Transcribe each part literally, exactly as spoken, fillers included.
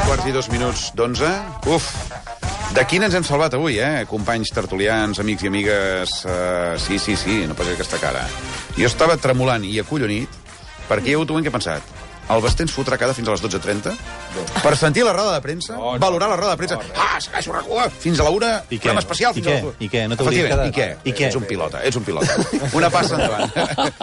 quarts i dos minuts d'onze. Uf, de quin ens hem salvat avui, eh? Companys tertulians, amics i amigues... Uh, sí, sí, sí, no posi aquesta cara. Jo estava tremolant i acollonit perquè hi ha hagut un moment que he pensat. El Basté ens fotrà cada fins a les dotze trenta per sentir la roda de premsa, no, no, valorar la roda de premsa. No, ah, segueixo recua! Fins a la una, programa especial. I què? I què? No t'hauries quedat? I què? I què? Ets un pilota, ets un pilota. Una passa endavant.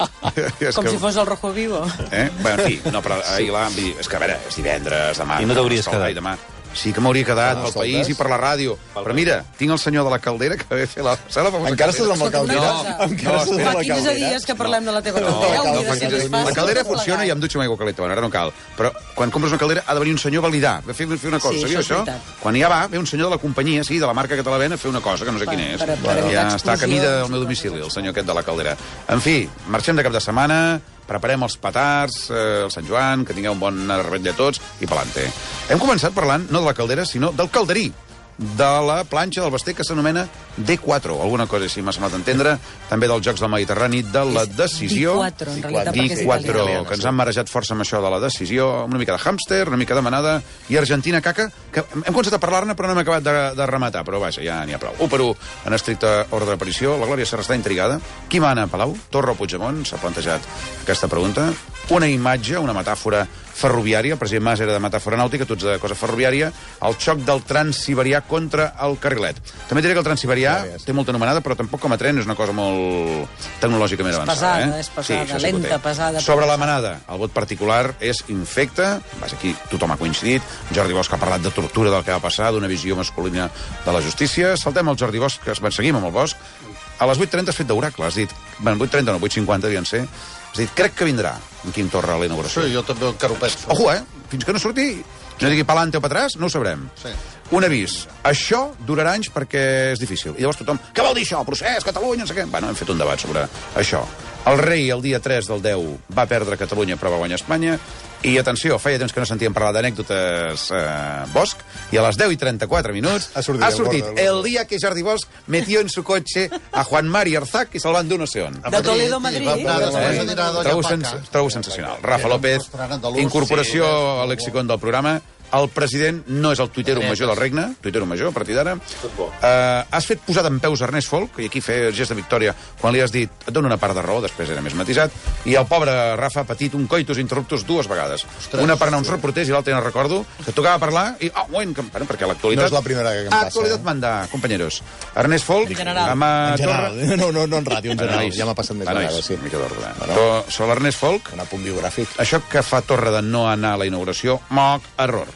Com que... si fos el Rojo Vivo. Eh? Bé, en fi, no, però ahir la... És que, a veure, és divendres, demà... I no t'hauries quedat? Demà. Sí que m'hauria quedat pel país i per la ràdio. Però mira, tinc el senyor de la Caldera que ve a fer la... Encara estàs amb la Caldera? Encara estàs amb la Caldera? Fa quinze dies que parlem de la teva Caldera. La Caldera funciona i em dutxo amb aigua calenta. Ara no cal. Però quan compres una caldera ha de venir un senyor a validar. Va fer una cosa. Sabia això? Quan ja va, ve un senyor de la companyia, sí, de la marca que te la ven, a fer una cosa que no sé quina és. Ja està a camí del meu domicili, el senyor aquest de la Caldera. En fi, marxem de cap de setmana... Preparem els petards, eh, el Sant Joan, que tingueu un bon rebetlle a tots, i pelante. Hem començat parlant no de la Caldera, sinó del calderí, de la planxa del Basté que s'anomena D quatre, alguna cosa així m'ha semblat entendre, també dels Jocs del Mediterrani, de la decisió... D quatre, en realitat, D quatre, que ens han marejat força amb això de la decisió, una mica de hàmster, una mica de manada, i Argentina caca, que hem començat a parlar-ne però no hem acabat de, de rematar, però vaja, ja n'hi ha prou. u per u, en estricte ordre d'aparició, la Glòria Serra està intrigada. Qui mana a Palau? Torra o Puigdemont? S'ha plantejat aquesta pregunta. Una imatge, una metàfora ferroviària, el president Mas era de metàfora nàutica, tu ets de cosa ferroviària, el xoc del Transsiberià contra el carrilet. També diré que el Transsiberià ja, té molta anomenada, però tampoc com a tren és una cosa molt tecnològicament és avançada. Pesada, eh? És pesada, sí, lenta, pesada. Sobre la manada, el vot particular és infecte, vaja, aquí tothom ha coincidit, Jordi Bosch ha parlat de tortura del que va passar, d'una visió masculina de la justícia, saltem al Jordi Bosch, que es seguim amb el Bosch, a les vuit trenta has fet d'oracle, has dit, bueno, vuit trenta no, vuit cinquanta devien ser, has dit, crec que vindrà en Quim Torra a la inauguració. Sí, jo també el carupet. Ojo, eh? Fins que no surti, no digui palante o patràs, no ho sabrem. Sí. Un avís. Això durarà anys perquè és difícil. I llavors tothom, què vol dir això? Procés, Catalunya, no sé què. Bueno, hem fet un debat sobre això. El rei el dia tres del deu va perdre Catalunya però va guanyar Espanya. I atenció, feia temps que no sentíem parlar d'anècdotes eh, Bosch, i a les deu i trenta-quatre minuts ha sortit, ha sortit el, el dia que Jordi Bosch metió en su cotxe a Juan Mari Arzac i se'l van dur no sé on. De Toledo a Madrid. Eh? Trobo, sens trobo sensacional. Rafa López, incorporació al lexicon del programa. El president no és el tuitero major del regne, tuitero major, a partir d'ara. Uh, has fet posar d'en peus Ernest Folk, i aquí feia gest de victòria quan li has dit, et dono una part de raó, després era més matisat, i el pobre Rafa ha patit un coitus interruptus dues vegades. Ostres, una per anar a uns reporters i l'altra no recordo, que tocava parlar, i, oh, un moment, que, bueno, perquè l'actualitat... No és la primera que em passa. Actualitat eh? Manda, companyeros. Ernest Folk, en general. amb en general. No, no, no en ràdio, en general. Ja m'ha passat més vegades, sí. Mica d'ordre. Bueno. Sobre l'Ernest Folk... Un apunt biogràfic. Això que fa Torra de no anar a la inauguració, moc, error.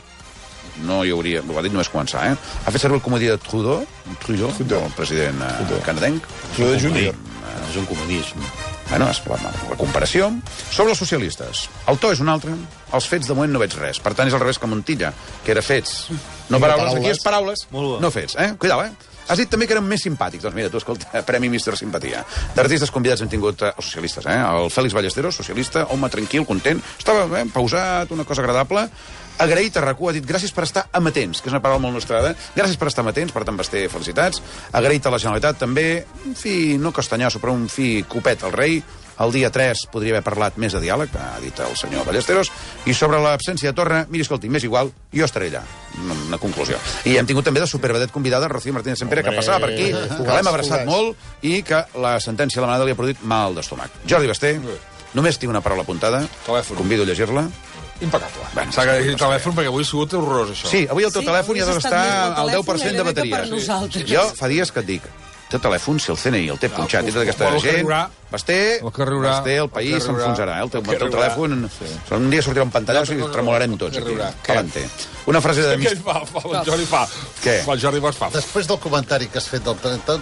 No hi hauria... Ho ha dit només començar, eh? Ha fet servir el comodí de Trudeau, Trudeau, Trudeau. el president eh, canadenc. Trudeau júnior. És un comodisme. Bueno, és la, la comparació. Sobre els socialistes. El to és un altre. Els fets, de moment, no veig res. Per tant, és al revés que Montilla, que era fets. No paraules, paraules. Aquí és paraules, no fets. Eh? Cuidao, eh? Has dit també que eren més simpàtics. Doncs mira, tu, escolta, Premi mister Simpatia. D'artistes convidats hem tingut eh, els socialistes, eh? El Fèlix Ballesteros, socialista, home tranquil, content. Estava eh, pausat, una cosa agradable. Agraït a RAC1, ha dit gràcies per estar amatents, que és una paraula molt nostrada. Gràcies per estar amatents, per tant, Basté, felicitats. Agraït a la Generalitat, també, un fi, no castanyasso, però un fi copet al rei. El dia tres podria haver parlat més de diàleg, ha dit el senyor Ballesteros, i sobre l'absència de Torra, miri, escolti, m'és igual, jo estaré allà. Una conclusió. I hem tingut també de supervedet convidada Rocío Martínez Sempere, que passava per aquí, que l'hem abraçat molt, i que la sentència de la manada li ha produït mal d'estomac. Jordi Basté, només tinc una paraula apuntada, convido a llegir-la. Impecable. Bueno, s'ha de dir telèfon perquè avui ha sigut horrorós, això. Sí, avui el teu sí, telèfon ja deu estar al deu per cent de bateria. Sí. Jo fa dies que et dic, el teu telèfon, si el C N I el té punxat i tota aquesta gent, Basté, Basté, el país s'enfonsarà. El teu telèfon, un dia sortirà un pantallasso i tremolarem tots aquí. Palante. Una frase de... Què fa? El Jordi fa. Què? El Jordi Bosch fa. Després del comentari que has fet del trenta,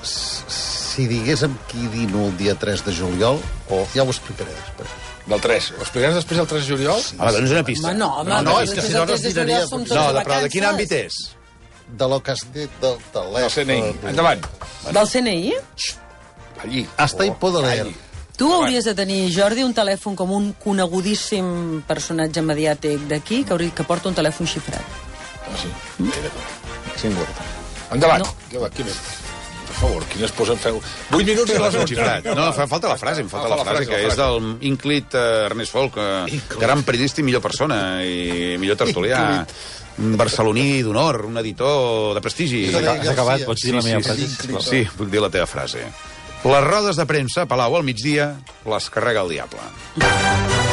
si diguéssim qui dino el dia tres de juliol, ja ho explicaré després. Del tres. Ho explicaràs després del tres de juliol? Home, doncs una pista. Home, no, home, no, no, és que si no no es miraria. No, però de quin àmbit és? De lo que has dit del telèfon. Del C N I. Endavant. Del C N I? Allí. Hasta ahí puedo leer. Tu hauries de tenir, Jordi, un telèfon com un conegudíssim personatge mediàtic d'aquí que, que porta un telèfon xifrat. Ah, sí. Sí, important. Endavant. No. Què va, què més? Per favor, quines posen feu? vuit minuts i les onze. No, fa falta la frase, em falta la frase, que és del Inclit Ernest Folk, gran periodista i millor persona, i millor tertulià, barceloní d'honor, un editor de prestigi. Has acabat, pots dir la meva frase? Sí, puc dir la teva frase. Les rodes de premsa a Palau al migdia les carrega el diable.